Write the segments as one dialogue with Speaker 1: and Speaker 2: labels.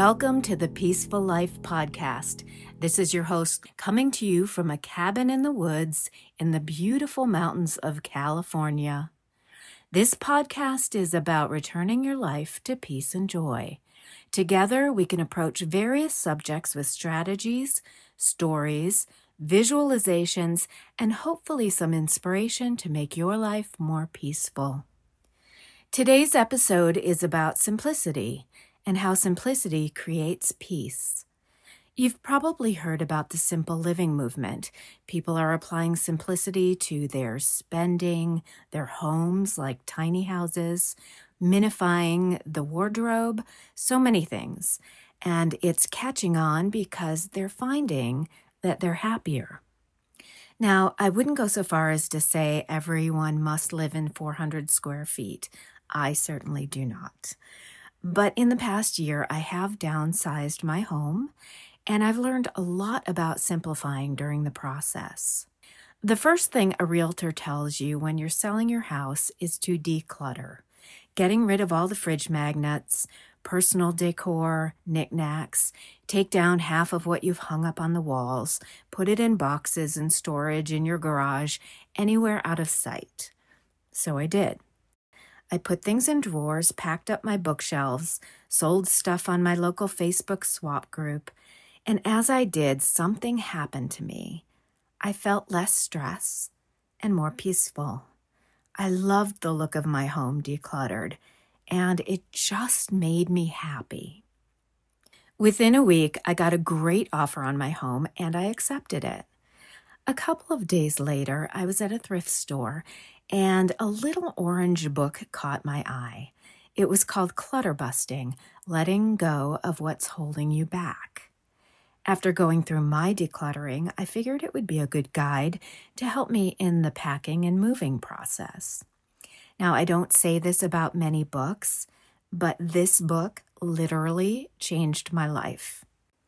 Speaker 1: Welcome to the Peaceful Life Podcast. This is your host coming to you from a cabin in the woods in the beautiful mountains of California. This podcast is about returning your life to peace and joy. Together, we can approach various subjects with strategies, stories, visualizations, and hopefully some inspiration to make your life more peaceful. Today's episode is about simplicity and how simplicity creates peace. You've probably heard about the simple living movement. People are applying simplicity to their spending, their homes like tiny houses, minifying the wardrobe, so many things. And it's catching on because they're finding that they're happier. Now, I wouldn't go so far as to say everyone must live in 400 square feet. I certainly do not. But in the past year, I have downsized my home, and I've learned a lot about simplifying during the process. The first thing a realtor tells you when you're selling your house is to declutter, getting rid of all the fridge magnets, personal decor, knickknacks, take down half of what you've hung up on the walls, put it in boxes and storage in your garage, anywhere out of sight. So I did. I put things in drawers, packed up my bookshelves, sold stuff on my local Facebook swap group, and as I did, something happened to me. I felt less stress and more peaceful. I loved the look of my home decluttered, and it just made me happy. Within a week, I got a great offer on my home, and I accepted it. A couple of days later, I was at a thrift store, and a little orange book caught my eye. It was called Clutter Busting, Letting Go of What's Holding You Back. After going through my decluttering, I figured it would be a good guide to help me in the packing and moving process. Now, I don't say this about many books, but this book literally changed my life.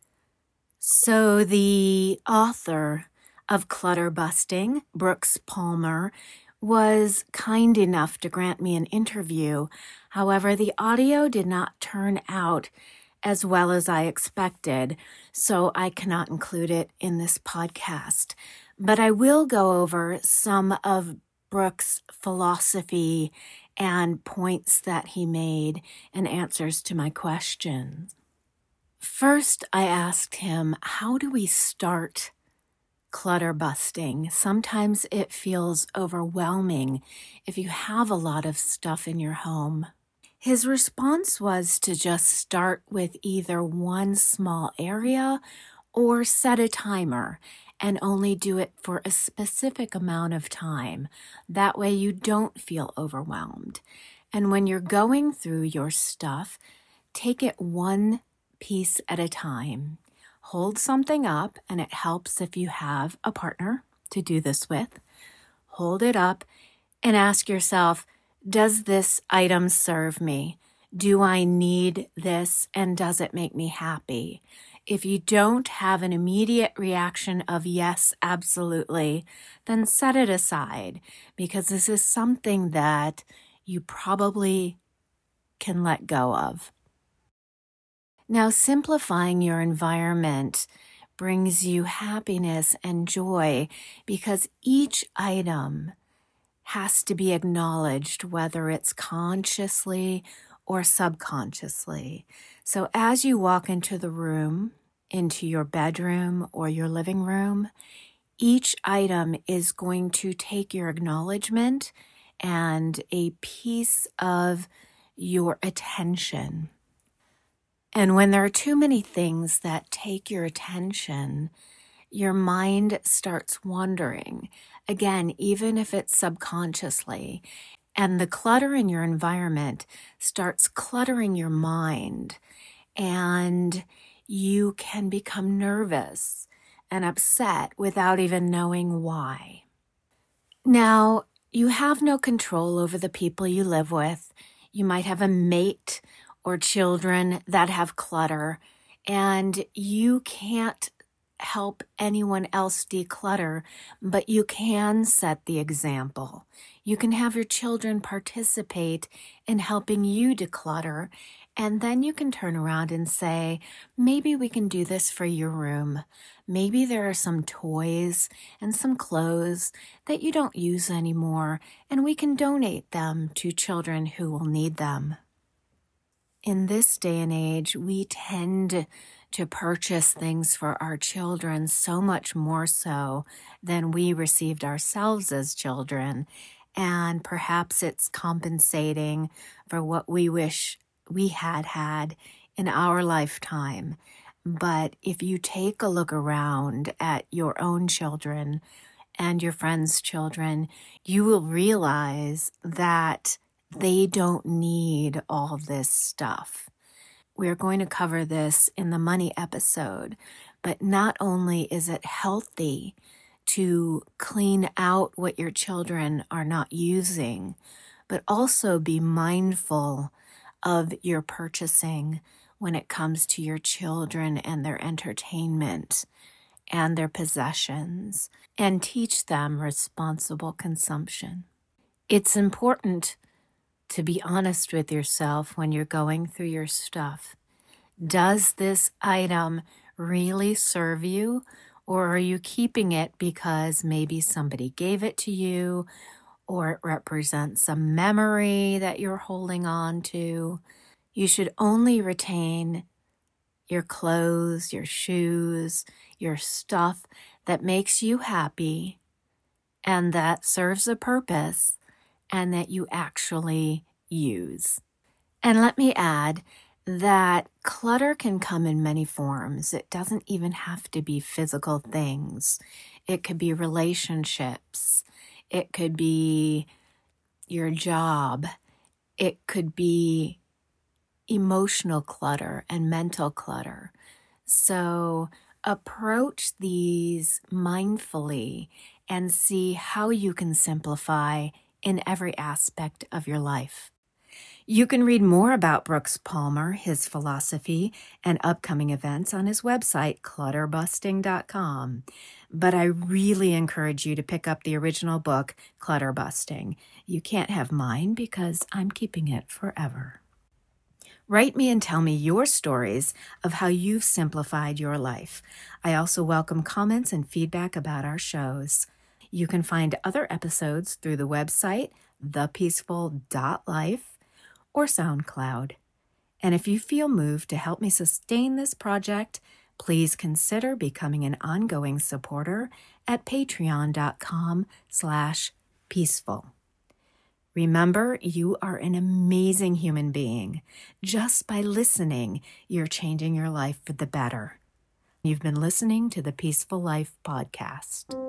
Speaker 1: So the author of Clutter Busting, Brooks Palmer, was kind enough to grant me an interview. However, the audio did not turn out as well as I expected, so I cannot include it in this podcast. But I will go over some of Brooks' philosophy and points that he made and answers to my questions. First, I asked him, how do we start clutter busting? Sometimes it feels overwhelming if you have a lot of stuff in your home. His response was to just start with either one small area or set a timer and only do it for a specific amount of time. That way you don't feel overwhelmed. And when you're going through your stuff, take it one piece at a time. Hold something up, and it helps if you have a partner to do this with. Hold it up and ask yourself, does this item serve me? Do I need this, and does it make me happy? If you don't have an immediate reaction of yes, absolutely, then set it aside, because this is something that you probably can let go of. Now, simplifying your environment brings you happiness and joy because each item has to be acknowledged, whether it's consciously or subconsciously. So as you walk into the room, into your bedroom or your living room, each item is going to take your acknowledgement and a piece of your attention. And when there are too many things that take your attention, your mind starts wandering. Again, even if it's subconsciously, and the clutter in your environment starts cluttering your mind, and you can become nervous and upset without even knowing why. Now, you have no control over the people you live with. You might have a mate or children that have clutter, and you can't help anyone else declutter, but you can set the example. You can have your children participate in helping you declutter, And then you can turn around and say, maybe we can do this for your room. Maybe there are some toys and some clothes that you don't use anymore, and we can donate them to children who will need them. In this day and age, we tend to purchase things for our children so much more so than we received ourselves as children. And perhaps it's compensating for what we wish we had in our lifetime. But if you take a look around at your own children and your friends' children, you will realize that they don't need all this stuff. We're going to cover this in the money episode, but not only is it healthy to clean out what your children are not using, but also be mindful of your purchasing when it comes to your children and their entertainment and their possessions, and teach them responsible consumption. It's important to be honest with yourself when you're going through your stuff. Does this item really serve you, or are you keeping it because maybe somebody gave it to you, or it represents a memory that you're holding on to? You should only retain your clothes, your shoes, your stuff that makes you happy and that serves a purpose and that you actually use. And let me add that clutter can come in many forms. It doesn't even have to be physical things. It could be relationships. It could be your job. It could be emotional clutter and mental clutter. So approach these mindfully and see how you can simplify in every aspect of your life. You can read more about Brooks Palmer, his philosophy, and upcoming events on his website, clutterbusting.com. But I really encourage you to pick up the original book, Clutter Busting. You can't have mine because I'm keeping it forever. Write me and tell me your stories of how you've simplified your life. I also welcome comments and feedback about our shows. You can find other episodes through the website, thepeaceful.life, or SoundCloud. And if you feel moved to help me sustain this project, please consider becoming an ongoing supporter at patreon.com/peaceful. Remember, you are an amazing human being. Just by listening, you're changing your life for the better. You've been listening to the Peaceful Life Podcast.